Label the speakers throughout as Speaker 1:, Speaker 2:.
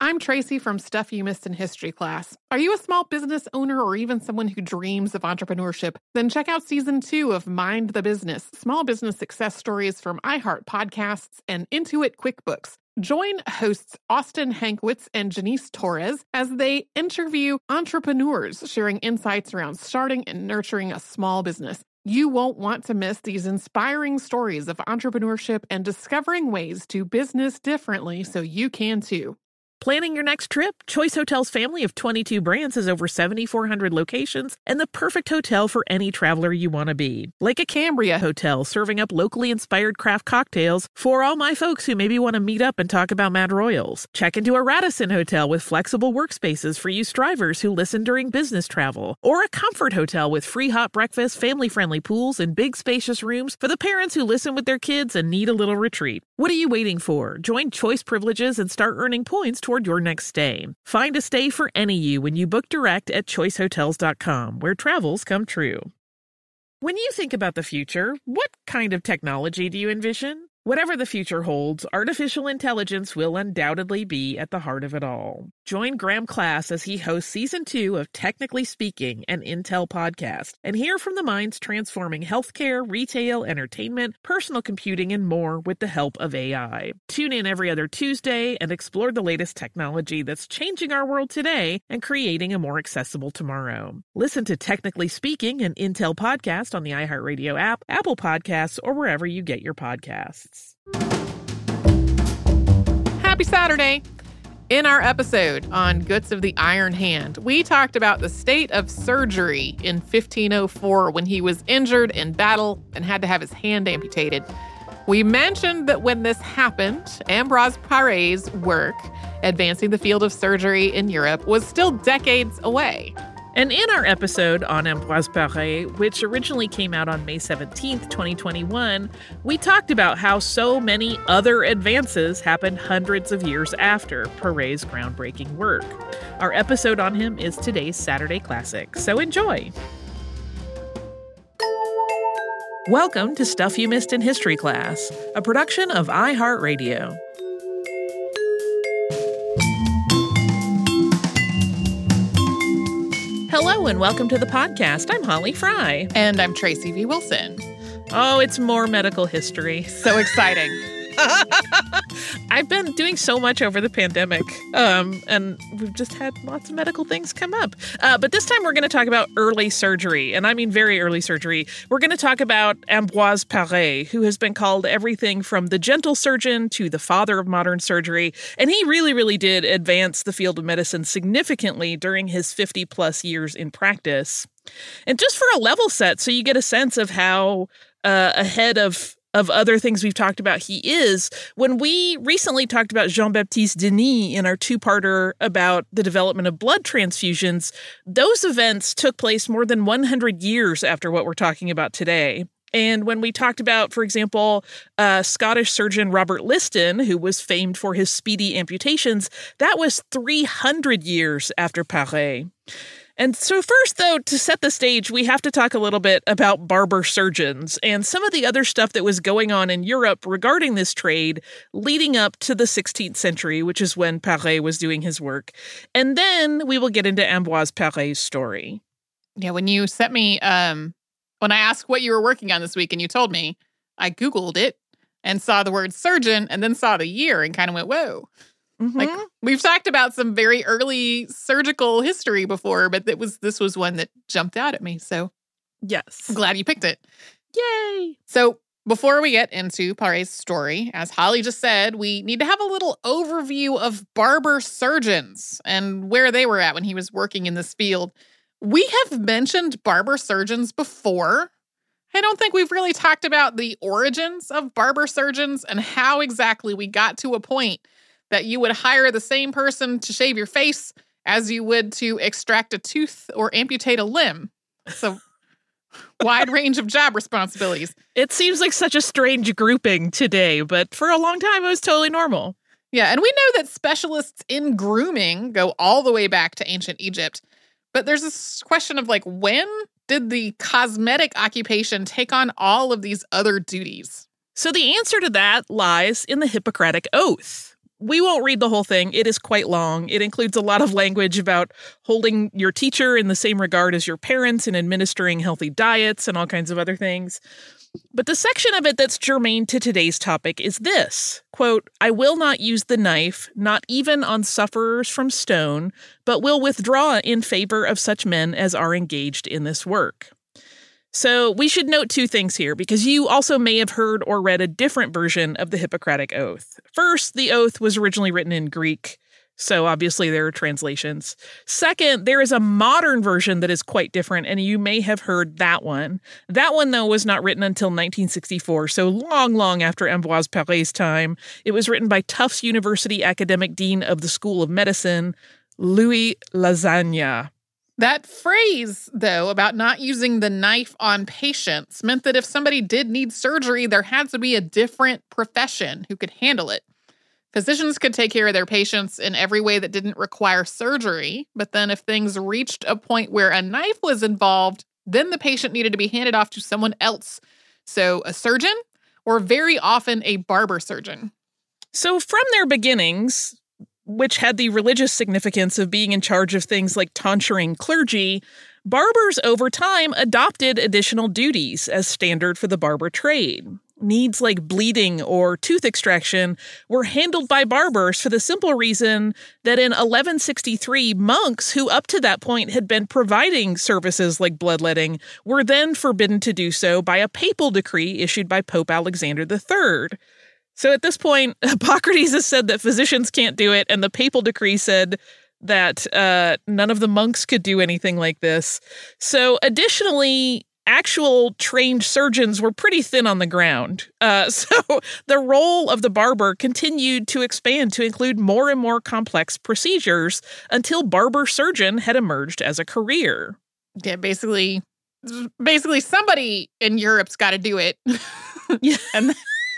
Speaker 1: I'm Tracy from Stuff You Missed in History class. Are you a small business owner or even someone who dreams of entrepreneurship? Then check out Season 2 of Mind the Business, small business success stories from iHeart Podcasts and Intuit QuickBooks. Join hosts Austin Hankwitz and Janice Torres as they interview entrepreneurs sharing insights around starting and nurturing a small business. You won't want to miss these inspiring stories of entrepreneurship and discovering ways to business differently so you can too.
Speaker 2: Planning your next trip? Choice Hotels' family of 22 brands has over 7,400 locations and the perfect hotel for any traveler you want to be. Like a Cambria Hotel, serving up locally inspired craft cocktails for all my folks who maybe want to meet up and talk about Mad Royals. Check into a Radisson Hotel with flexible workspaces for you strivers who listen during business travel. Or a Comfort Hotel with free hot breakfast, family-friendly pools, and big spacious rooms for the parents who listen with their kids and need a little retreat. What are you waiting for? Join Choice Privileges and start earning points toward your next stay. Find a stay for any you when you book direct at choicehotels.com, where travels come true. When you think about the future, what kind of technology do you envision? Whatever the future holds, artificial intelligence will undoubtedly be at the heart of it all. Join Graham Class as he hosts Season 2 of Technically Speaking, an Intel podcast, and hear from the minds transforming healthcare, retail, entertainment, personal computing, and more with the help of AI. Tune in every other Tuesday and explore the latest technology that's changing our world today and creating a more accessible tomorrow. Listen to Technically Speaking, an Intel podcast on the iHeartRadio app, Apple Podcasts, or wherever you get your podcasts.
Speaker 1: Happy Saturday! In our episode on Guts of the Iron Hand, we talked about the state of surgery in 1504 when he was injured in battle and had to have his hand amputated. We mentioned that when this happened, Ambroise Paré's work advancing the field of surgery in Europe was still decades away.
Speaker 2: And in our episode on Ambroise Paré, which originally came out on May 17th, 2021, we talked about how so many other advances happened hundreds of years after Paré's groundbreaking work. Our episode on him is today's Saturday Classic, so enjoy! Welcome to Stuff You Missed in History Class, a production of iHeartRadio. Hello and welcome to the podcast. I'm Holly Fry.
Speaker 1: And I'm Tracy V. Wilson.
Speaker 2: Oh, it's more medical history.
Speaker 1: So exciting.
Speaker 2: I've been doing so much over the pandemic, and we've just had lots of medical things come up. But this time we're going to talk about early surgery, and I mean very early surgery. We're going to talk about Ambroise Paré, who has been called everything from the gentle surgeon to the father of modern surgery, and he really, really did advance the field of medicine significantly during his 50-plus years in practice. And just for a level set, so you get a sense of how ahead of other things we've talked about he is, when we recently talked about Jean-Baptiste Denis in our two-parter about the development of blood transfusions, those events took place more than 100 years after what we're talking about today. And when we talked about, for example, Scottish surgeon Robert Liston, who was famed for his speedy amputations, that was 300 years after Paré. And so first, though, to set the stage, we have to talk a little bit about barber surgeons and some of the other stuff that was going on in Europe regarding this trade leading up to the 16th century, which is when Paré was doing his work. And then we will get into Ambroise Paré's story.
Speaker 1: Yeah, when you sent me, when I asked what you were working on this week and you told me, I Googled it and saw the word surgeon and then saw the year and kind of went, whoa.
Speaker 2: Mm-hmm.
Speaker 1: Like, we've talked about some very early surgical history before, but this was one that jumped out at me. So
Speaker 2: yes,
Speaker 1: I'm glad you picked it.
Speaker 2: Yay!
Speaker 1: So before we get into Paré's story, as Holly just said, we need to have a little overview of barber surgeons and where they were at when he was working in this field. We have mentioned barber surgeons before. I don't think we've really talked about the origins of barber surgeons and how exactly we got to a point that you would hire the same person to shave your face as you would to extract a tooth or amputate a limb. So wide range of job responsibilities.
Speaker 2: It seems like such a strange grouping today, but for a long time it was totally normal.
Speaker 1: Yeah, and we know that specialists in grooming go all the way back to ancient Egypt. But there's this question of, like, when did the cosmetic occupation take on all of these other duties?
Speaker 2: So the answer to that lies in the Hippocratic Oath. We won't read the whole thing. It is quite long. It includes a lot of language about holding your teacher in the same regard as your parents and administering healthy diets and all kinds of other things. But the section of it that's germane to today's topic is this, quote, "I will not use the knife, not even on sufferers from stone, but will withdraw in favor of such men as are engaged in this work." So we should note two things here, because you also may have heard or read a different version of the Hippocratic Oath. First, the oath was originally written in Greek, so obviously there are translations. Second, there is a modern version that is quite different, and you may have heard that one. That one, though, was not written until 1964, so long after Ambroise Paré's time. It was written by Tufts University academic dean of the School of Medicine, Louis Lasagna.
Speaker 1: That phrase, though, about not using the knife on patients meant that if somebody did need surgery, there had to be a different profession who could handle it. Physicians could take care of their patients in every way that didn't require surgery, but then if things reached a point where a knife was involved, then the patient needed to be handed off to someone else. So a surgeon, or very often a barber surgeon.
Speaker 2: So from their beginnings, which had the religious significance of being in charge of things like tonsuring clergy, barbers over time adopted additional duties as standard for the barber trade. Needs like bleeding or tooth extraction were handled by barbers for the simple reason that in 1163, monks who up to that point had been providing services like bloodletting were then forbidden to do so by a papal decree issued by Pope Alexander III. So at this point, Hippocrates has said that physicians can't do it, and the papal decree said that none of the monks could do anything like this. So additionally, actual trained surgeons were pretty thin on the ground. So the role of the barber continued to expand to include more and more complex procedures until barber surgeon had emerged as a career.
Speaker 1: Yeah, basically somebody in Europe's got to do it.
Speaker 2: Yeah.
Speaker 1: And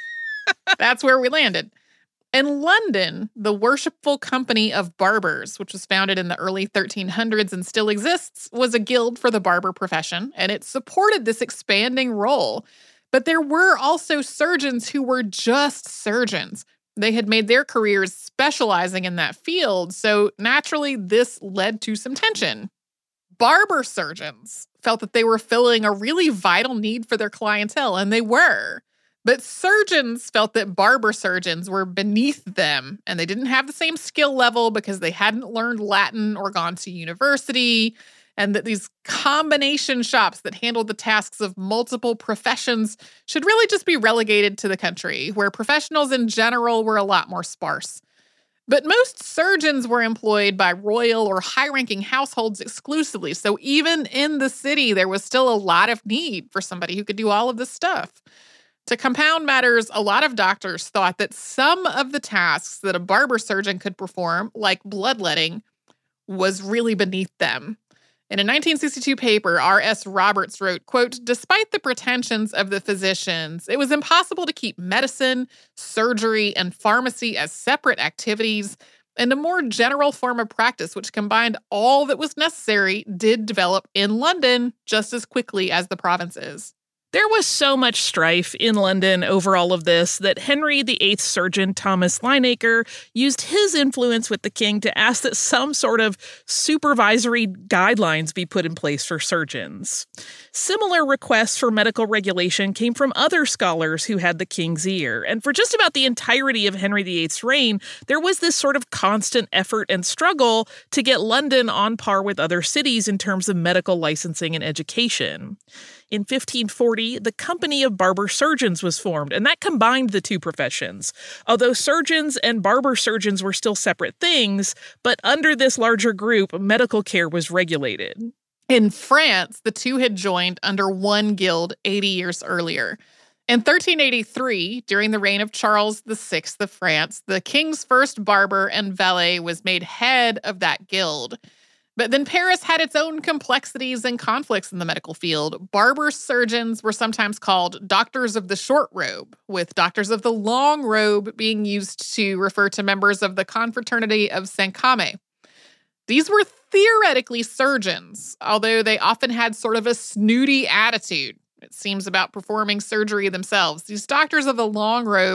Speaker 1: that's where we landed. In London, the Worshipful Company of Barbers, which was founded in the early 1300s and still exists, was a guild for the barber profession, and it supported this expanding role. But there were also surgeons who were just surgeons. They had made their careers specializing in that field, so naturally this led to some tension. Barber surgeons felt that they were filling a really vital need for their clientele, and they were. But surgeons felt that barber surgeons were beneath them, and they didn't have the same skill level because they hadn't learned Latin or gone to university, and that these combination shops that handled the tasks of multiple professions should really just be relegated to the country, where professionals in general were a lot more sparse. But most surgeons were employed by royal or high-ranking households exclusively, so even in the city, there was still a lot of need for somebody who could do all of this stuff. To compound matters, a lot of doctors thought that some of the tasks that a barber surgeon could perform, like bloodletting, was really beneath them. In a 1962 paper, R.S. Roberts wrote, quote, "Despite the pretensions of the physicians, it was impossible to keep medicine, surgery, and pharmacy as separate activities, and a more general form of practice which combined all that was necessary did develop in London just as quickly as the provinces."
Speaker 2: There was so much strife in London over all of this that Henry VIII's surgeon, Thomas Linacre, used his influence with the king to ask that some sort of supervisory guidelines be put in place for surgeons. Similar requests for medical regulation came from other scholars who had the king's ear, and for just about the entirety of Henry VIII's reign, there was this sort of constant effort and struggle to get London on par with other cities in terms of medical licensing and education. In 1540, the Company of Barber Surgeons was formed, and that combined the two professions. Although surgeons and barber surgeons were still separate things, but under this larger group, medical care was regulated.
Speaker 1: In France, the two had joined under one guild 80 years earlier. In 1383, during the reign of Charles VI of France, the king's first barber and valet was made head of that guild. But then Paris had its own complexities and conflicts in the medical field. Barber surgeons were sometimes called doctors of the short robe, with doctors of the long robe being used to refer to members of the confraternity of Saint Came. These were theoretically surgeons, although they often had sort of a snooty attitude, it seems, about performing surgery themselves. These doctors of the long robe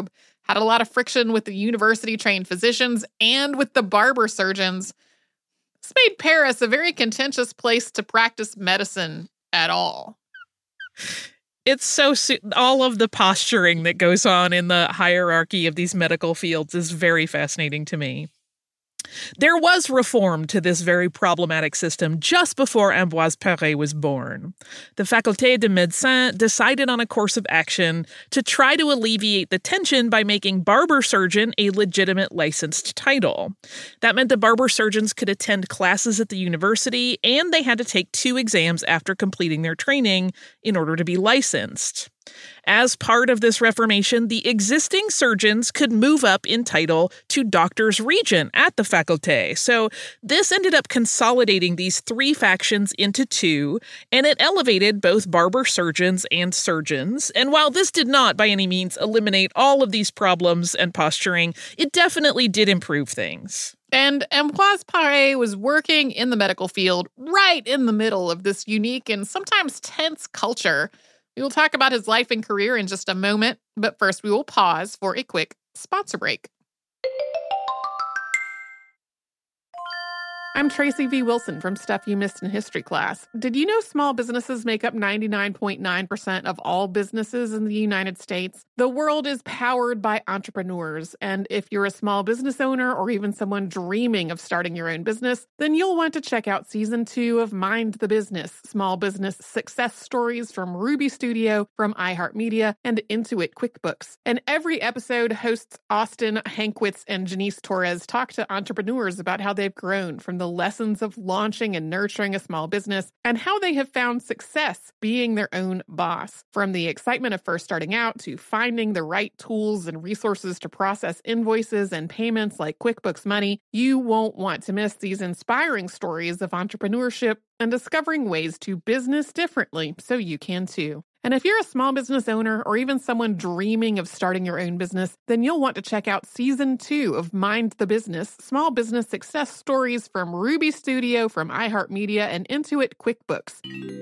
Speaker 1: had a lot of friction with the university-trained physicians and with the barber surgeons. This made Paris a very contentious place to practice medicine at all.
Speaker 2: It's so all of the posturing that goes on in the hierarchy of these medical fields is very fascinating to me. There was reform to this very problematic system just before Ambroise Paré was born. The Faculté de Médecine decided on a course of action to try to alleviate the tension by making barber surgeon a legitimate licensed title. That meant the barber surgeons could attend classes at the university, and they had to take 2 exams after completing their training in order to be licensed. As part of this reformation, the existing surgeons could move up in title to doctors regent at the faculté. So this ended up consolidating these 3 factions into 2, and it elevated both barber surgeons and surgeons. And while this did not by any means eliminate all of these problems and posturing, it definitely did improve things.
Speaker 1: And Ambroise Paré was working in the medical field right in the middle of this unique and sometimes tense culture. We will talk about his life and career in just a moment, but first we will pause for a quick sponsor break. I'm Tracy V. Wilson from Stuff You Missed in History class. Did you know small businesses make up 99.9% of all businesses in the United States? The world is powered by entrepreneurs, and if you're a small business owner or even someone dreaming of starting your own business, then you'll want to check out Season 2 of Mind the Business, Small Business Success Stories from Ruby Studio, from iHeartMedia, and Intuit QuickBooks. And every episode, hosts Austin Hankwitz and Janice Torres talk to entrepreneurs about how they've grown from the lessons of launching and nurturing a small business and how they have found success being their own boss. From the excitement of first starting out to finding the right tools and resources to process invoices and payments like QuickBooks Money, you won't want to miss these inspiring stories of entrepreneurship and discovering ways to business differently so you can too. And if you're a small business owner or even someone dreaming of starting your own business, then you'll want to check out Season 2 of Mind the Business, Small Business Success Stories from Ruby Studio, from iHeartMedia, and Intuit QuickBooks.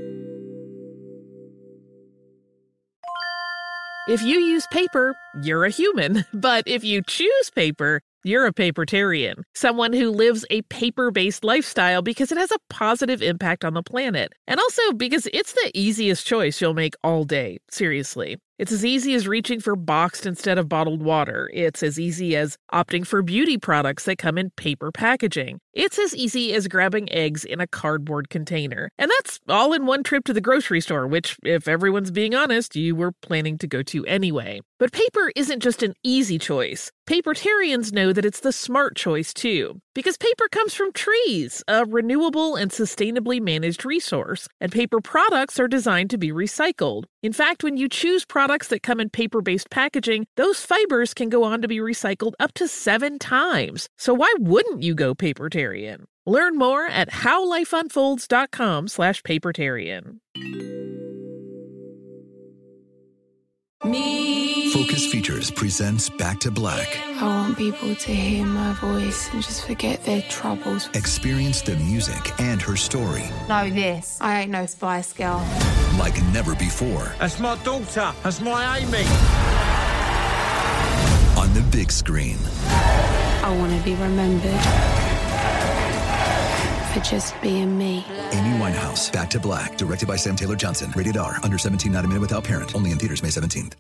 Speaker 2: If you use paper, you're a human. But if you choose paper, you're a papertarian, someone who lives a paper-based lifestyle because it has a positive impact on the planet. And also because it's the easiest choice you'll make all day, seriously. It's as easy as reaching for boxed instead of bottled water. It's as easy as opting for beauty products that come in paper packaging. It's as easy as grabbing eggs in a cardboard container. And that's all in one trip to the grocery store, which, if everyone's being honest, you were planning to go to anyway. But paper isn't just an easy choice. Papertarians know that it's the smart choice, too. Because paper comes from trees, a renewable and sustainably managed resource. And paper products are designed to be recycled. In fact, when you choose products that come in paper-based packaging, those fibers can go on to be recycled up to 7 times. So why wouldn't you go papertarian? Learn more at howlifeunfolds.com/papertarian.
Speaker 3: Focus Features presents Back to Black.
Speaker 4: I want people to hear my voice and just forget their troubles.
Speaker 3: Experience the music and her story.
Speaker 4: Know this. I ain't no Spice Girl.
Speaker 3: Like never before.
Speaker 5: That's my daughter. That's my Amy.
Speaker 3: On the big screen.
Speaker 4: I want to be remembered for just being me.
Speaker 3: Amy Winehouse, Back to Black. Directed by Sam Taylor Johnson. Rated R. Under 17, not a minute without parent. Only in theaters May 17th.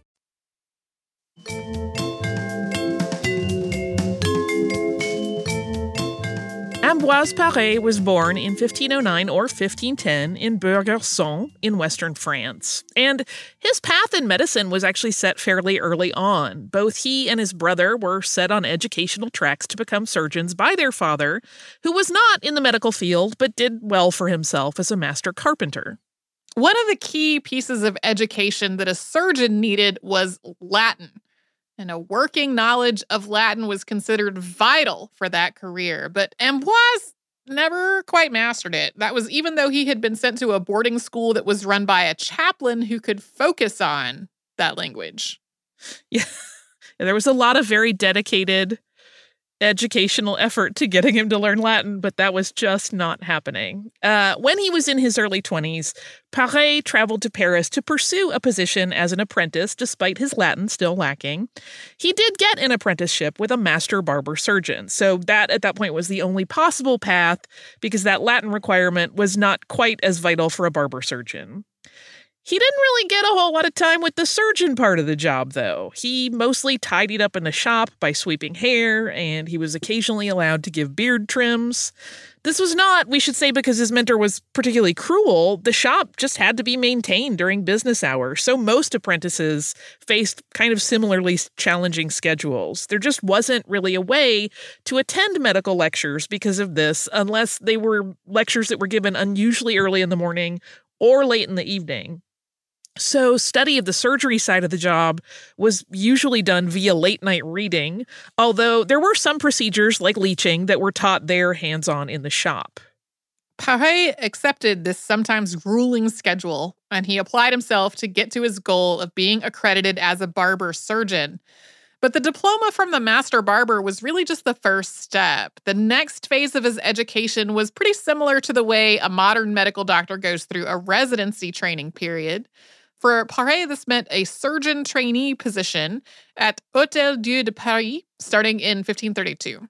Speaker 2: Ambroise Paré was born in 1509 or 1510 in Beurre-Garçon in western France. And his path in medicine was actually set fairly early on. Both he and his brother were set on educational tracks to become surgeons by their father, who was not in the medical field but did well for himself as a master carpenter.
Speaker 1: One of the key pieces of education that a surgeon needed was Latin. And a working knowledge of Latin was considered vital for that career. But Ambroise never quite mastered it. That was even though he had been sent to a boarding school that was run by a chaplain who could focus on that language.
Speaker 2: Yeah, there was a lot of very dedicated educational effort to getting him to learn Latin, but that was just not happening. When he was in his early 20s, Paré traveled to Paris to pursue a position as an apprentice, despite his Latin still lacking. He did get an apprenticeship with a master barber surgeon, so that at that point was the only possible path because that Latin requirement was not quite as vital for a barber surgeon. He didn't really get a whole lot of time with the surgeon part of the job, though. He mostly tidied up in the shop by sweeping hair, and he was occasionally allowed to give beard trims. This was not, we should say, because his mentor was particularly cruel. The shop just had to be maintained during business hours, so most apprentices faced kind of similarly challenging schedules. There just wasn't really a way to attend medical lectures because of this, unless they were lectures that were given unusually early in the morning or late in the evening. So study of the surgery side of the job was usually done via late-night reading, although there were some procedures like leeching that were taught there hands-on in the shop.
Speaker 1: Paré accepted this sometimes grueling schedule, and he applied himself to get to his goal of being accredited as a barber surgeon. But the diploma from the master barber was really just the first step. The next phase of his education was pretty similar to the way a modern medical doctor goes through a residency training period. For Paré, this meant a surgeon trainee position at Hôtel Dieu de Paris, starting in 1532.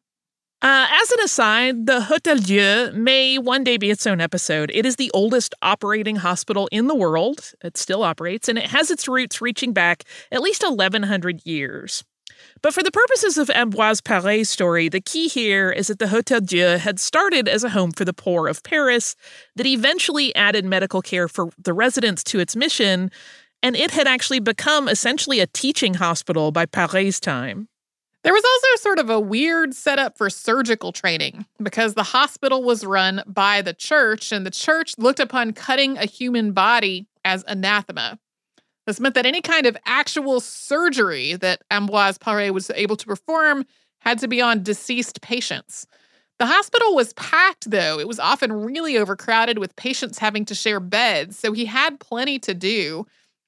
Speaker 2: As an aside, the Hôtel Dieu may one day be its own episode. It is the oldest operating hospital in the world. It still operates, and it has its roots reaching back at least 1,100 years. But for the purposes of Ambroise Paré's story, the key here is that the Hôtel Dieu had started as a home for the poor of Paris, that eventually added medical care for the residents to its mission, and it had actually become essentially a teaching hospital by Paré's time.
Speaker 1: There was also sort of a weird setup for surgical training because the hospital was run by the church, and the church looked upon cutting a human body as anathema. This meant that any kind of actual surgery that Ambroise Paré was able to perform had to be on deceased patients. The hospital was packed, though. It was often really overcrowded with patients having to share beds, so he had plenty to do.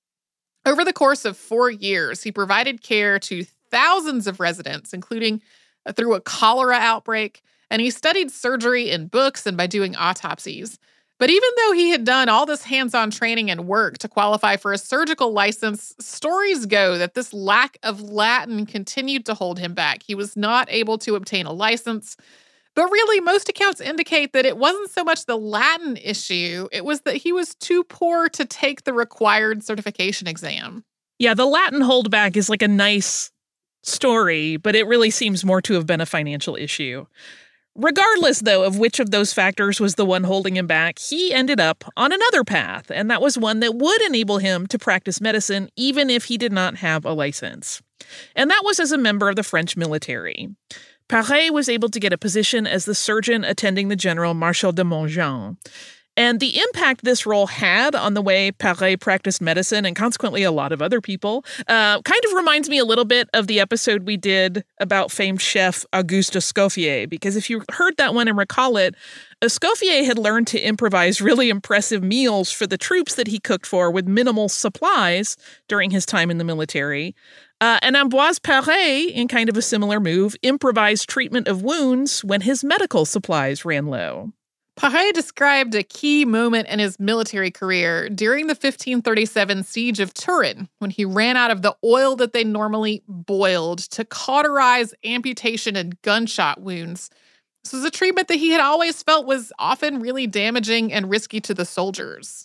Speaker 1: Over the course of 4 years, he provided care to thousands of residents, including through a cholera outbreak, and he studied surgery in books and by doing autopsies. But even though he had done all this hands-on training and work to qualify for a surgical license, stories go that this lack of Latin continued to hold him back. He was not able to obtain a license. But really, most accounts indicate that it wasn't so much the Latin issue, it was that he was too poor to take the required certification exam.
Speaker 2: Yeah, the Latin holdback is like a nice story, but it really seems more to have been a financial issue. Regardless, though, of which of those factors was the one holding him back, he ended up on another path, and that was one that would enable him to practice medicine even if he did not have a license. And that was as a member of the French military. Paré was able to get a position as the surgeon attending the General Marshal de Montjean. And the impact this role had on the way Paré practiced medicine, and consequently a lot of other people, kind of reminds me a little bit of the episode we did about famed chef Auguste Escoffier, because if you heard that one and recall it, Escoffier had learned to improvise really impressive meals for the troops that he cooked for with minimal supplies during his time in the military. And Ambroise Paré, in kind of a similar move, improvised treatment of wounds when his medical supplies ran low.
Speaker 1: Paré described a key moment in his military career during the 1537 siege of Turin, when he ran out of the oil that they normally boiled to cauterize amputation and gunshot wounds. This was a treatment that he had always felt was often really damaging and risky to the soldiers.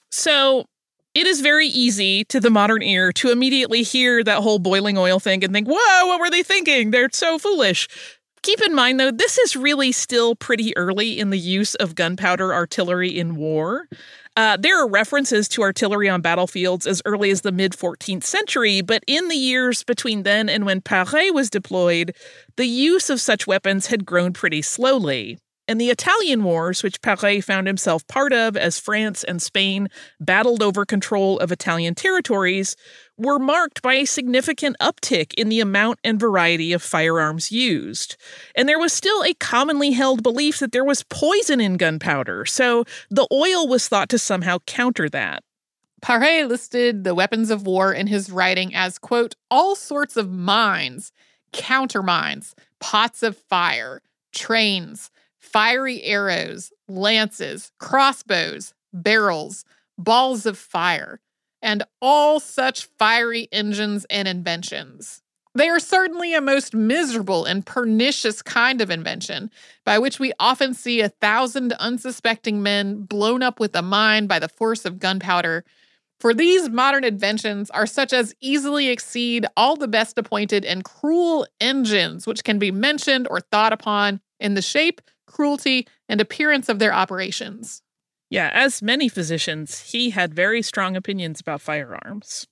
Speaker 2: So it is very easy to the modern ear to immediately hear that whole boiling oil thing and think, whoa, what were they thinking? They're so foolish. Keep in mind, though, this is really still pretty early in the use of gunpowder artillery in war. There are references to artillery on battlefields as early as the mid-14th century, but in the years between then and when Paré was deployed, the use of such weapons had grown pretty slowly. And the Italian Wars, which Paré found himself part of as France and Spain battled over control of Italian territories, were marked by a significant uptick in the amount and variety of firearms used. And there was still a commonly held belief that there was poison in gunpowder, so the oil was thought to somehow counter that.
Speaker 1: Paré listed the weapons of war in his writing as, quote, all sorts of mines, countermines, pots of fire, trains, fiery arrows, lances, crossbows, barrels, balls of fire, and all such fiery engines and inventions. They are certainly a most miserable and pernicious kind of invention, by which we often see 1,000 unsuspecting men blown up with a mind by the force of gunpowder. For these modern inventions are such as easily exceed all the best appointed and cruel engines which can be mentioned or thought upon in the shape, cruelty, and appearance of their operations.
Speaker 2: Yeah, as many physicians, he had very strong opinions about firearms.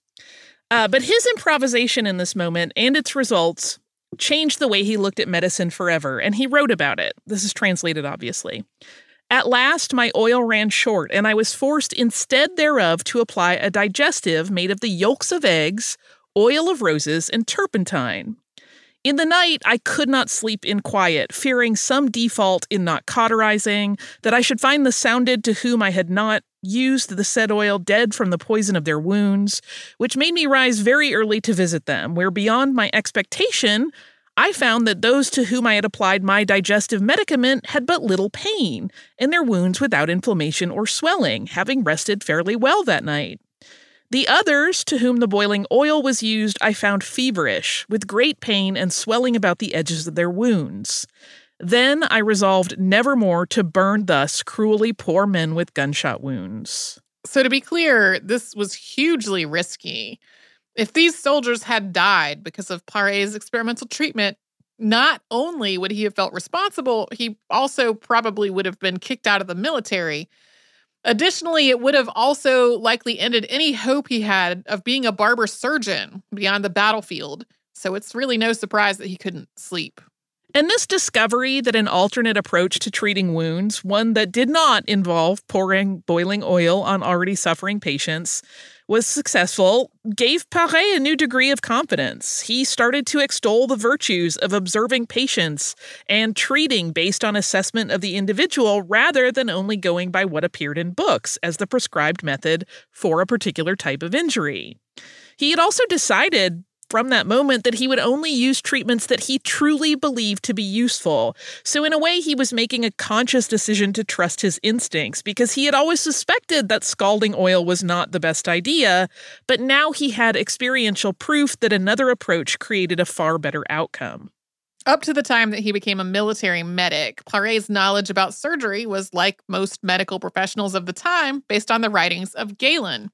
Speaker 2: But his improvisation in this moment and its results changed the way he looked at medicine forever, and he wrote about it. This is translated, obviously. At last, my oil ran short, and I was forced instead thereof to apply a digestive made of the yolks of eggs, oil of roses, and turpentine. In the night, I could not sleep in quiet, fearing some default in not cauterizing, that I should find the sounded to whom I had not used the said oil dead from the poison of their wounds, which made me rise very early to visit them, where beyond my expectation, I found that those to whom I had applied my digestive medicament had but little pain, and their wounds without inflammation or swelling, having rested fairly well that night. The others, to whom the boiling oil was used, I found feverish, with great pain and swelling about the edges of their wounds. Then I resolved nevermore to burn thus cruelly poor men with gunshot wounds.
Speaker 1: So to be clear, this was hugely risky. If these soldiers had died because of Paré's experimental treatment, not only would he have felt responsible, he also probably would have been kicked out of the military. Additionally, it would have also likely ended any hope he had of being a barber surgeon beyond the battlefield. So it's really no surprise that he couldn't sleep.
Speaker 2: And this discovery that an alternate approach to treating wounds, one that did not involve pouring boiling oil on already suffering patients, was successful, gave Paré a new degree of confidence. He started to extol the virtues of observing patients and treating based on assessment of the individual rather than only going by what appeared in books as the prescribed method for a particular type of injury. He had also decided from that moment that he would only use treatments that he truly believed to be useful. So in a way, he was making a conscious decision to trust his instincts because he had always suspected that scalding oil was not the best idea, but now he had experiential proof that another approach created a far better outcome.
Speaker 1: Up to the time that he became a military medic, Paré's knowledge about surgery was like most medical professionals of the time, based on the writings of Galen.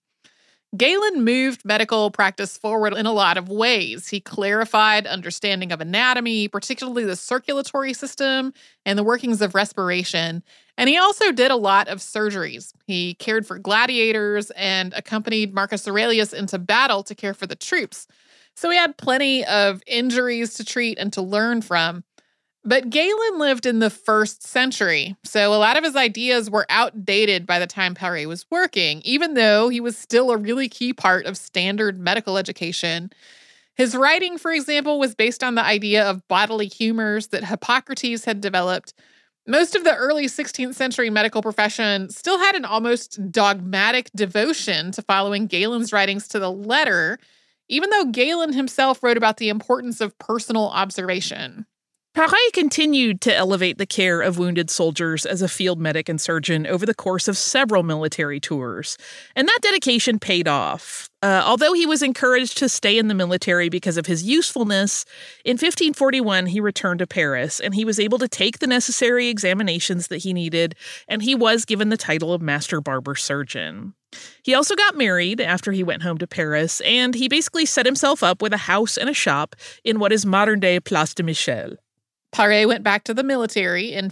Speaker 1: Galen moved medical practice forward in a lot of ways. He clarified understanding of anatomy, particularly the circulatory system and the workings of respiration. And he also did a lot of surgeries. He cared for gladiators and accompanied Marcus Aurelius into battle to care for the troops. So he had plenty of injuries to treat and to learn from. But Galen lived in the 1st century, so a lot of his ideas were outdated by the time Paré was working, even though he was still a really key part of standard medical education. His writing, for example, was based on the idea of bodily humors that Hippocrates had developed. Most of the early 16th century medical profession still had an almost dogmatic devotion to following Galen's writings to the letter, even though Galen himself wrote about the importance of personal observation.
Speaker 2: Paré continued to elevate the care of wounded soldiers as a field medic and surgeon over the course of several military tours, and that dedication paid off. Although he was encouraged to stay in the military because of his usefulness, in 1541 he returned to Paris, and he was able to take the necessary examinations that he needed, and he was given the title of Master Barber Surgeon. He also got married after he went home to Paris, and he basically set himself up with a house and a shop in what is modern-day Place de Michel.
Speaker 1: Paré went back to the military in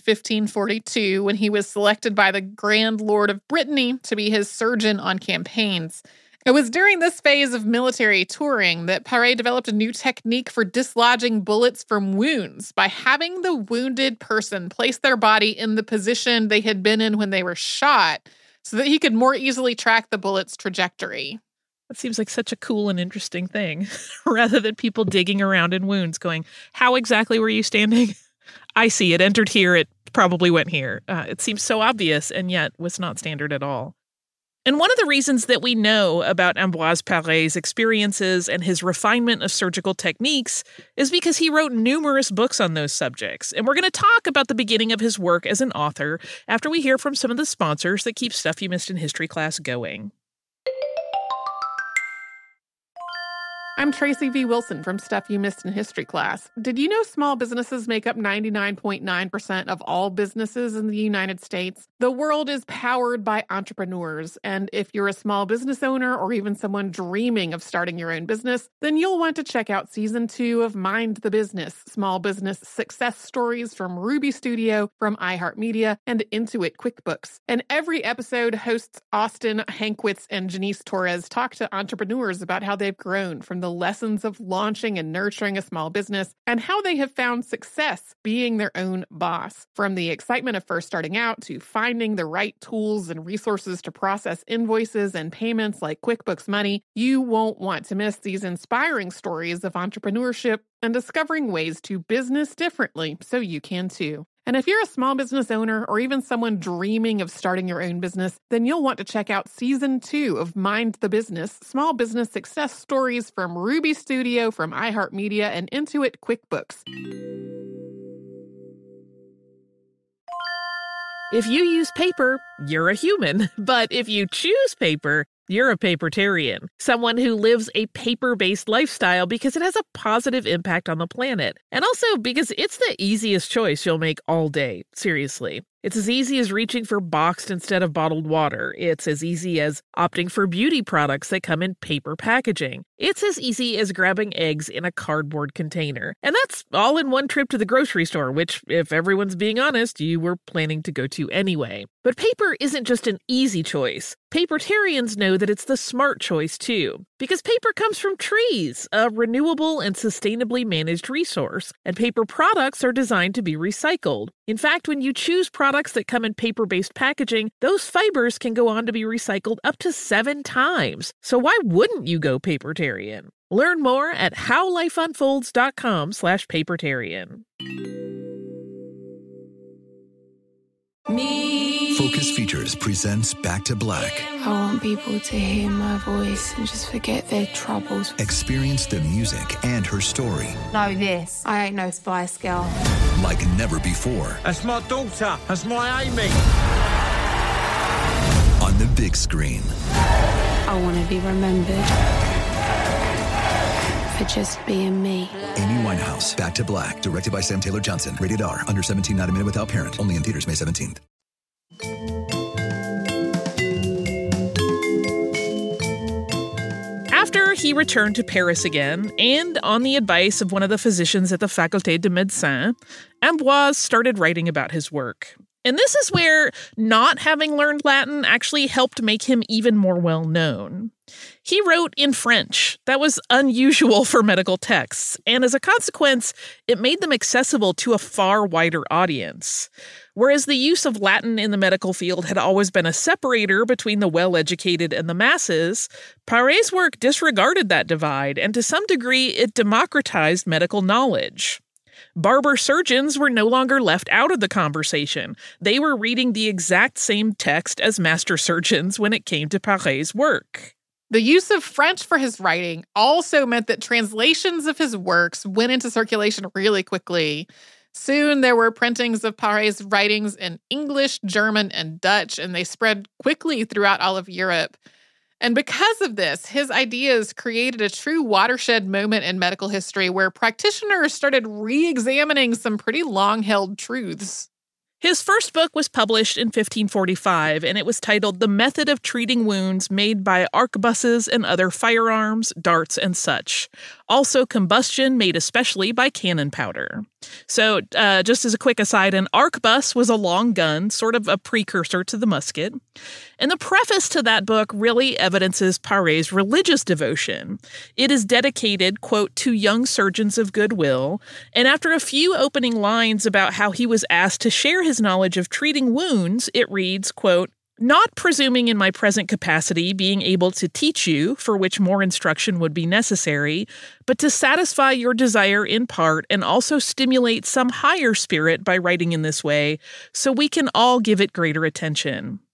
Speaker 1: 1542 when he was selected by the Grand Lord of Brittany to be his surgeon on campaigns. It was during this phase of military touring that Paré developed a new technique for dislodging bullets from wounds by having the wounded person place their body in the position they had been in when they were shot so that he could more easily track the bullet's trajectory.
Speaker 2: That seems like such a cool and interesting thing, rather than people digging around in wounds going, how exactly were you standing? I see, it entered here, it probably went here. It seems so obvious, and yet was not standard at all. And one of the reasons that we know about Ambroise Paré's experiences and his refinement of surgical techniques is because he wrote numerous books on those subjects. And we're going to talk about the beginning of his work as an author after we hear from some of the sponsors that keep Stuff You Missed in History class going.
Speaker 1: I'm Tracy V. Wilson from Stuff You Missed in History class. Did you know small businesses make up 99.9% of all businesses in the United States? The world is powered by entrepreneurs, and if you're a small business owner or even someone dreaming of starting your own business, then you'll want to check out Season 2 of Mind the Business, Small Business Success Stories from Ruby Studio, from iHeartMedia, and Intuit QuickBooks. And every episode, hosts Austin Hankwitz and Janice Torres talk to entrepreneurs about how they've grown from the lessons of launching and nurturing a small business and how they have found success being their own boss. From the excitement of first starting out to finding the right tools and resources to process invoices and payments like QuickBooks Money, you won't want to miss these inspiring stories of entrepreneurship and discovering ways to business differently so you can too. And if you're a small business owner or even someone dreaming of starting your own business, then you'll want to check out Season 2 of Mind the Business, Small Business Success Stories from Ruby Studio, from iHeartMedia, and Intuit QuickBooks.
Speaker 2: If you use paper, you're a human. But if you choose paper, you're a papertarian, someone who lives a paper-based lifestyle because it has a positive impact on the planet. And also because it's the easiest choice you'll make all day, seriously. It's as easy as reaching for boxed instead of bottled water. It's as easy as opting for beauty products that come in paper packaging. It's as easy as grabbing eggs in a cardboard container. And that's all in one trip to the grocery store, which, if everyone's being honest, you were planning to go to anyway. But paper isn't just an easy choice. Papertarians know that it's the smart choice, too. Because paper comes from trees, a renewable and sustainably managed resource. And paper products are designed to be recycled. In fact, when you choose products that come in paper-based packaging, those fibers can go on to be recycled up to 7 times. So why wouldn't you go papertarian? Learn more at howlifeunfolds.com/papertarian.
Speaker 3: Focus Features presents Back to Black.
Speaker 4: I want people to hear my voice and just forget their troubles.
Speaker 3: Experience the music and her story
Speaker 6: Know this, I ain't no Spice Girl.
Speaker 3: like never before.
Speaker 5: That's my daughter. That's my Amy.
Speaker 3: On the big screen.
Speaker 4: I want to be remembered for just being me.
Speaker 3: Amy Winehouse, Back to Black, directed by Sam Taylor Johnson. Rated R, under 17, not a minute without parent. Only in theaters May 17th.
Speaker 2: After he returned to Paris again, and on the advice of one of the physicians at the Faculté de Médecine, Ambroise started writing about his work. And this is where not having learned Latin actually helped make him even more well-known. He wrote in French. That was unusual for medical texts, and as a consequence, it made them accessible to a far wider audience. Whereas the use of Latin in the medical field had always been a separator between the well-educated and the masses, Paré's work disregarded that divide, and to some degree, it democratized medical knowledge. Barber surgeons were no longer left out of the conversation. They were reading the exact same text as master surgeons when it came to Paré's work.
Speaker 1: The use of French for his writing also meant that translations of his works went into circulation really quickly. Soon there were printings of Paré's writings in English, German, and Dutch, and they spread quickly throughout all of Europe. And because of this, his ideas created a true watershed moment in medical history where practitioners started re-examining some pretty long-held truths.
Speaker 2: His first book was published in 1545, and it was titled The Method of Treating Wounds Made by Arquebuses and Other Firearms, Darts, and Such. Also combustion made especially by cannon powder. So, just as a quick aside, an arquebus was a long gun, sort of a precursor to the musket. And the preface to that book really evidences Paré's religious devotion. It is dedicated, quote, to young surgeons of goodwill, and after a few opening lines about how he was asked to share his knowledge of treating wounds, it reads, quote, not presuming in my present capacity being able to teach you, for which more instruction would be necessary, but to satisfy your desire in part and also stimulate some higher spirit by writing in this way, so we can all give it greater attention.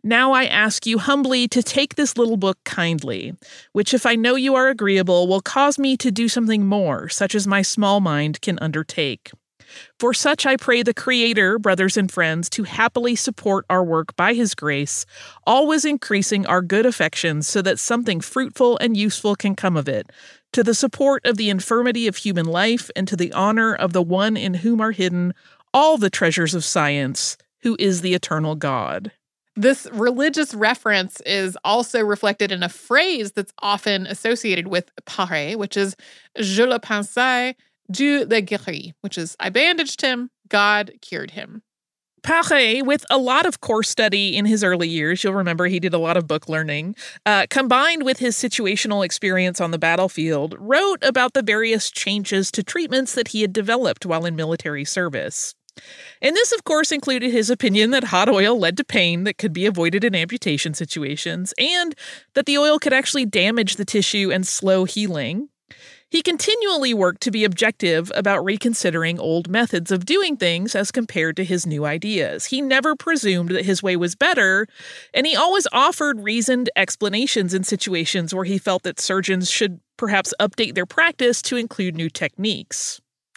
Speaker 2: Now I ask you humbly to take this little book kindly, which if I know you are agreeable will cause me to do something more, such as my small mind can undertake. For such I pray the Creator, brothers and friends, to happily support our work by his grace, always increasing our good affections so that something fruitful and useful can come of it, to the support of the infirmity of human life and to the honor of the one in whom are hidden all the treasures of science, who is the eternal God.
Speaker 1: This religious reference is also reflected in a phrase that's often associated with Paré, which is Je le pensais, Dieu le guérit, which is I bandaged him, God cured him.
Speaker 2: Paré, with a lot of course study in his early years, you'll remember he did a lot of book learning, combined with his situational experience on the battlefield, wrote about the various changes to treatments that he had developed while in military service. And this, of course, included his opinion that hot oil led to pain that could be avoided in amputation situations, and that the oil could actually damage the tissue and slow healing. He continually worked to be objective about reconsidering old methods of doing things as compared to his new ideas. He never presumed that his way was better, and he always offered reasoned explanations in situations where he felt that surgeons should perhaps update their practice to include new techniques.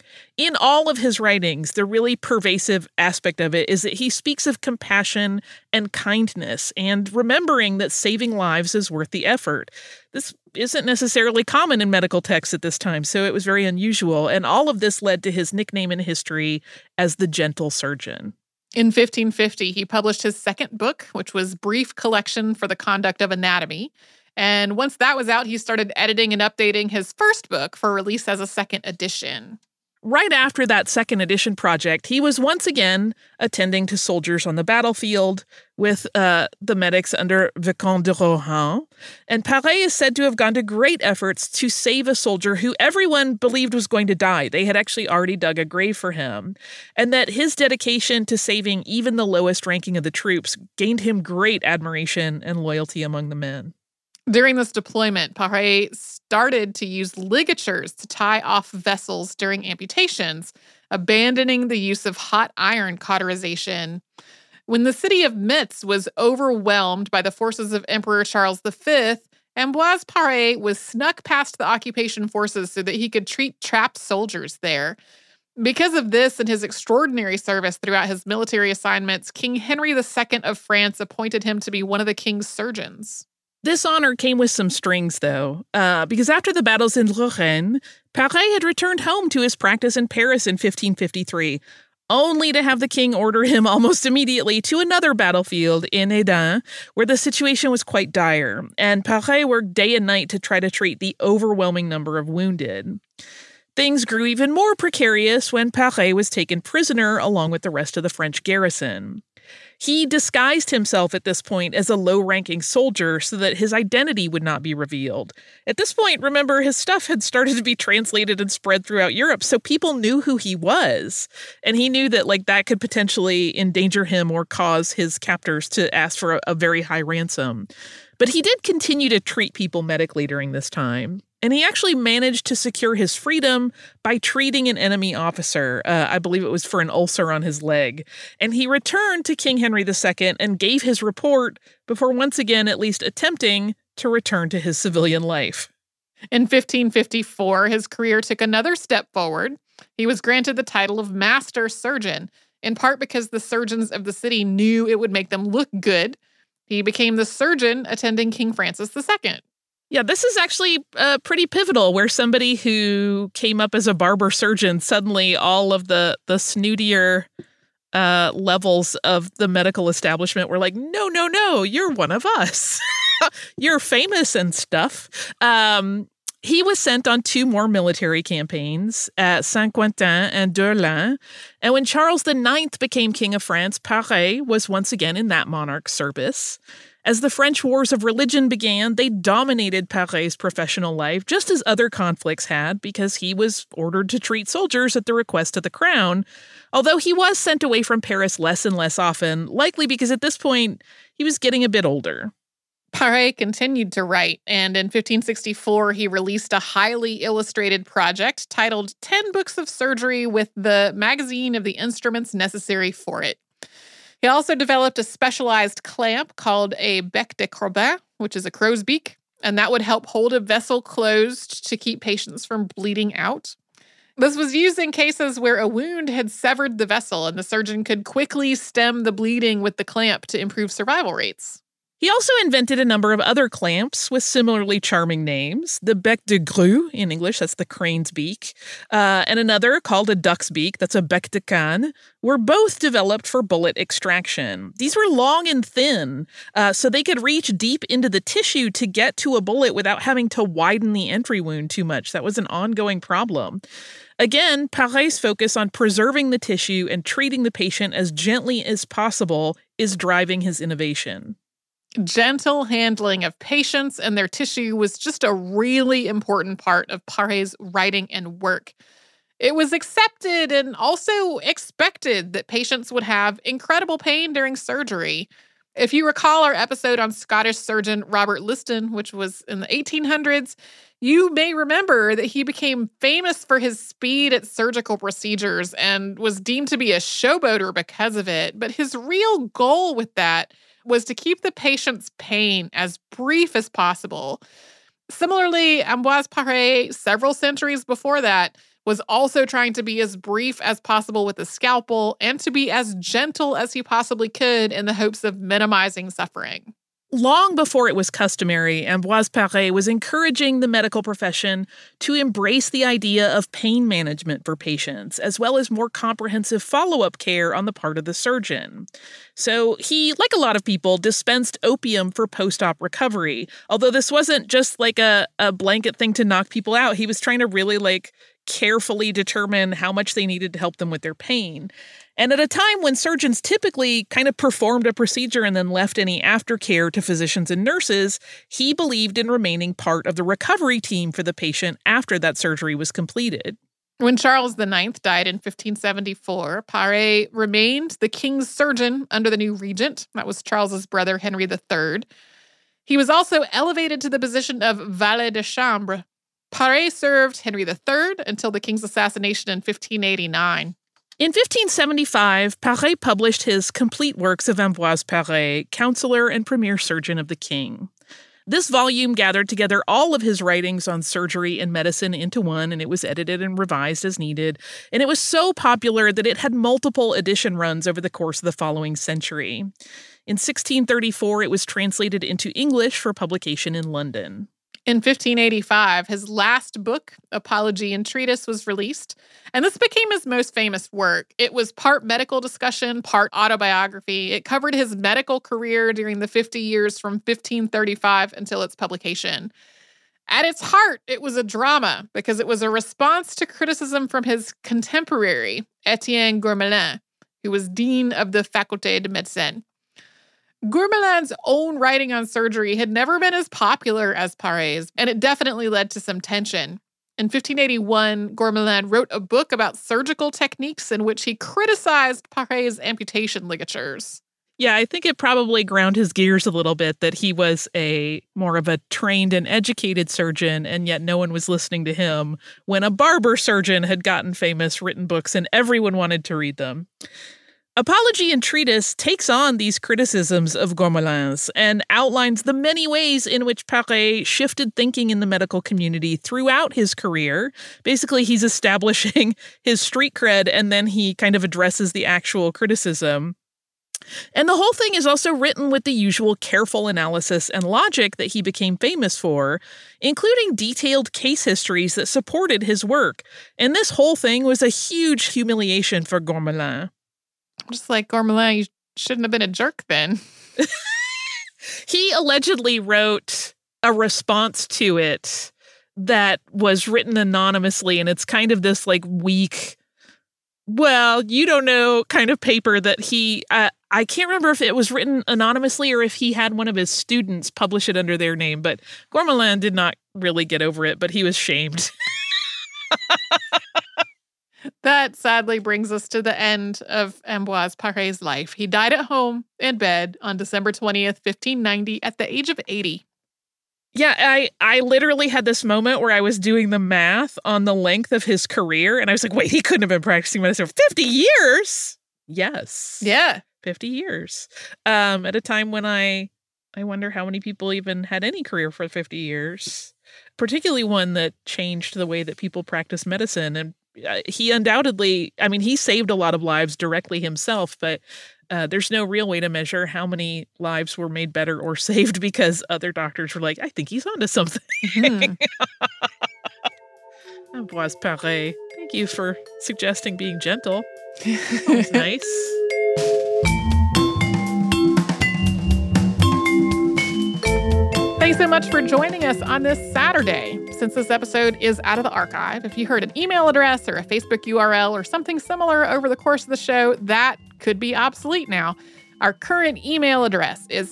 Speaker 2: In all of his writings, the really pervasive aspect of it is that he speaks of compassion and kindness and remembering that saving lives is worth the effort. This isn't necessarily common in medical texts at this time, so it was very unusual, and all of this led to his nickname in history as the Gentle Surgeon.
Speaker 1: In 1550, he published his second book, which was Brief Collection for the Conduct of Anatomy. And once that was out, he started editing and updating his first book for release as a second edition.
Speaker 2: Right after that second edition project, he was once again attending to soldiers on the battlefield with the medics under Vicomte de Rohan. And Paré is said to have gone to great efforts to save a soldier who everyone believed was going to die. They had actually already dug a grave for him. And that his dedication to saving even the lowest ranking of the troops gained him great admiration and loyalty among the men.
Speaker 1: During this deployment, Paré started to use ligatures to tie off vessels during amputations, abandoning the use of hot iron cauterization. When the city of Metz was overwhelmed by the forces of Emperor Charles V, Ambroise Paré was snuck past the occupation forces so that he could treat trapped soldiers there. Because of this and his extraordinary service throughout his military assignments, King Henry II of France appointed him to be one of the king's surgeons.
Speaker 2: This honor came with some strings, though, because after the battles in Lorraine, Paré had returned home to his practice in Paris in 1553, only to have the king order him almost immediately to another battlefield in Hesdin, where the situation was quite dire, and Paré worked day and night to try to treat the overwhelming number of wounded. Things grew even more precarious when Paré was taken prisoner along with the rest of the French garrison. He disguised himself at this point as a low-ranking soldier so that his identity would not be revealed. At this point, remember, his stuff had started to be translated and spread throughout Europe, so people knew who he was. And he knew that, that could potentially endanger him or cause his captors to ask for a very high ransom. But he did continue to treat people medically during this time. And he actually managed to secure his freedom by treating an enemy officer. I believe it was for an ulcer on his leg. And he returned to King Henry II and gave his report before once again at least attempting to return to his civilian life.
Speaker 1: In 1554, his career took another step forward. He was granted the title of Master Surgeon, in part because the surgeons of the city knew it would make them look good. He became the surgeon attending King Francis II.
Speaker 2: Yeah, this is actually pretty pivotal, where somebody who came up as a barber surgeon, suddenly all of the snootier levels of the medical establishment were like, no, you're one of us. You're famous and stuff. He was sent on 2 more military campaigns at Saint-Quentin and Durlin. And when Charles IX became King of France, Paré was once again in that monarch's service. As the French Wars of Religion began, they dominated Paré's professional life, just as other conflicts had, because he was ordered to treat soldiers at the request of the crown, although he was sent away from Paris less and less often, likely because at this point, he was getting a bit older.
Speaker 1: Paré continued to write, and in 1564, he released a highly illustrated project titled 10 Books of Surgery with the magazine of the instruments necessary for it. He also developed a specialized clamp called a bec de crobin, which is a crow's beak, and that would help hold a vessel closed to keep patients from bleeding out. This was used in cases where a wound had severed the vessel and the surgeon could quickly stem the bleeding with the clamp to improve survival rates.
Speaker 2: He also invented a number of other clamps with similarly charming names. The bec de grue, in English, that's the crane's beak, and another called a duck's beak, that's a bec de cane, were both developed for bullet extraction. These were long and thin, so they could reach deep into the tissue to get to a bullet without having to widen the entry wound too much. That was an ongoing problem. Again, Paret's focus on preserving the tissue and treating the patient as gently as possible is driving his innovation.
Speaker 1: Gentle handling of patients and their tissue was just a really important part of Paret's writing and work. It was accepted and also expected that patients would have incredible pain during surgery. If you recall our episode on Scottish surgeon Robert Liston, which was in the 1800s, you may remember that he became famous for his speed at surgical procedures and was deemed to be a showboater because of it. But his real goal with that was to keep the patient's pain as brief as possible. Similarly, Ambroise Paré, several centuries before that, was also trying to be as brief as possible with the scalpel and to be as gentle as he possibly could in the hopes of minimizing suffering.
Speaker 2: Long before it was customary, Ambroise Paré was encouraging the medical profession to embrace the idea of pain management for patients, as well as more comprehensive follow-up care on the part of the surgeon. So he, like a lot of people, dispensed opium for post-op recovery. Although this wasn't just like a blanket thing to knock people out. He was trying to really carefully determine how much they needed to help them with their pain. And at a time when surgeons typically kind of performed a procedure and then left any aftercare to physicians and nurses, he believed in remaining part of the recovery team for the patient after that surgery was completed.
Speaker 1: When Charles IX died in 1574, Paré remained the king's surgeon under the new regent. That was Charles's brother, Henry III. He was also elevated to the position of valet de chambre. Paré served Henry III until the king's assassination in 1589.
Speaker 2: In 1575, Paré published his Complete Works of Ambroise Paré, Counselor and Premier Surgeon of the King. This volume gathered together all of his writings on surgery and medicine into one, and it was edited and revised as needed. And it was so popular that it had multiple edition runs over the course of the following century. In 1634, it was translated into English for publication in London.
Speaker 1: In 1585, his last book, Apology and Treatise, was released, and this became his most famous work. It was part medical discussion, part autobiography. It covered his medical career during the 50 years from 1535 until its publication. At its heart, it was a drama because it was a response to criticism from his contemporary, Etienne Gourmelin, who was dean of the Faculté de Médecine. Gourmelin's own writing on surgery had never been as popular as Paré's, and it definitely led to some tension. In 1581, Gourmelin wrote a book about surgical techniques in which he criticized Paré's amputation ligatures.
Speaker 2: Yeah, I think it probably ground his gears a little bit that he was more of a trained and educated surgeon, and yet no one was listening to him when a barber surgeon had gotten famous, written books, and everyone wanted to read them. Apology and Treatise takes on these criticisms of Gourmelin's and outlines the many ways in which Paré shifted thinking in the medical community throughout his career. Basically, he's establishing his street cred, and then he kind of addresses the actual criticism. And the whole thing is also written with the usual careful analysis and logic that he became famous for, including detailed case histories that supported his work. And this whole thing was a huge humiliation for Gourmelin.
Speaker 1: Just like Gourmelin, you shouldn't have been a jerk then.
Speaker 2: He allegedly wrote a response to it that was written anonymously, and it's kind of this weak, well, you don't know kind of paper that he, I can't remember if it was written anonymously or if he had one of his students publish it under their name, but Gourmelin did not really get over it, but he was shamed.
Speaker 1: That sadly brings us to the end of Ambroise Paré's life. He died at home in bed on December 20th, 1590 at the age of 80.
Speaker 2: Yeah, I literally had this moment where I was doing the math on the length of his career, and I was like, wait, he couldn't have been practicing medicine for 50 years? Yes.
Speaker 1: Yeah.
Speaker 2: 50 years. At a time when I wonder how many people even had any career for 50 years, particularly one that changed the way that people practice medicine. And he undoubtedly, I mean, he saved a lot of lives directly himself, but there's no real way to measure how many lives were made better or saved because other doctors were like, I think he's onto something. Ambroise Paré, thank you for suggesting being gentle. That was nice.
Speaker 1: Thanks so much for joining us on this Saturday. Since this episode is out of the archive, if you heard an email address or a Facebook URL or something similar over the course of the show, that could be obsolete now. Our current email address is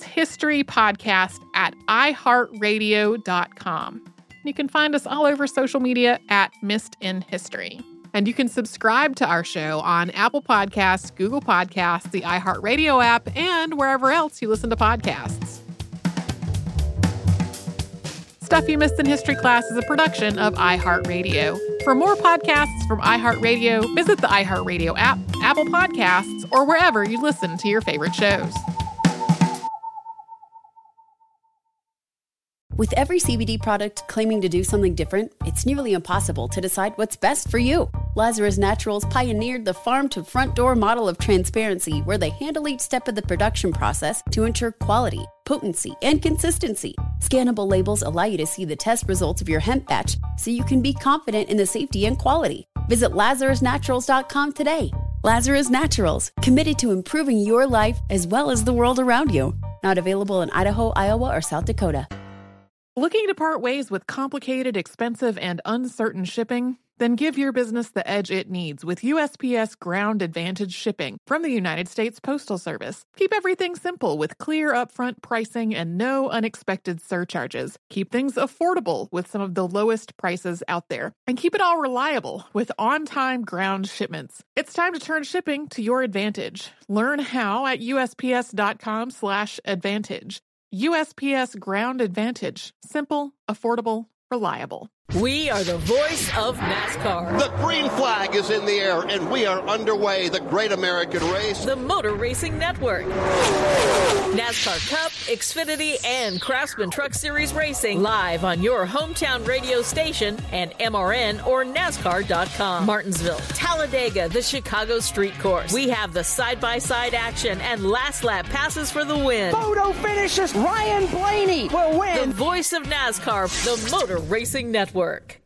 Speaker 1: historypodcast@iheartradio.com. You can find us all over social media at Missed in History. And you can subscribe to our show on Apple Podcasts, Google Podcasts, the iHeartRadio app, and wherever else you listen to podcasts. Stuff You Missed in History Class is a production of iHeartRadio. For more podcasts from iHeartRadio, visit the iHeartRadio app, Apple Podcasts, or wherever you listen to your favorite shows.
Speaker 7: With every CBD product claiming to do something different, it's nearly impossible to decide what's best for you. Lazarus Naturals pioneered the farm-to-front-door model of transparency, where they handle each step of the production process to ensure quality, potency, and consistency. Scannable labels allow you to see the test results of your hemp batch, so you can be confident in the safety and quality. Visit LazarusNaturals.com today. Lazarus Naturals, committed to improving your life as well as the world around you. Not available in Idaho, Iowa, or South Dakota.
Speaker 1: Looking to part ways with complicated, expensive, and uncertain shipping? Then give your business the edge it needs with USPS Ground Advantage shipping from the United States Postal Service. Keep everything simple with clear upfront pricing and no unexpected surcharges. Keep things affordable with some of the lowest prices out there. And keep it all reliable with on-time ground shipments. It's time to turn shipping to your advantage. Learn how at USPS.com/advantage. USPS Ground Advantage. Simple, affordable, reliable.
Speaker 8: We are the voice of NASCAR.
Speaker 9: The green flag is in the air, and we are underway. The Great American Race.
Speaker 8: The Motor Racing Network. NASCAR Cup, Xfinity, and Craftsman Truck Series Racing live on your hometown radio station and MRN or NASCAR.com. Martinsville, Talladega, the Chicago Street Course. We have the side-by-side action and last lap passes for the win.
Speaker 5: Photo finishes. Ryan Blaney will win.
Speaker 8: The voice of NASCAR, the Motor Racing Network.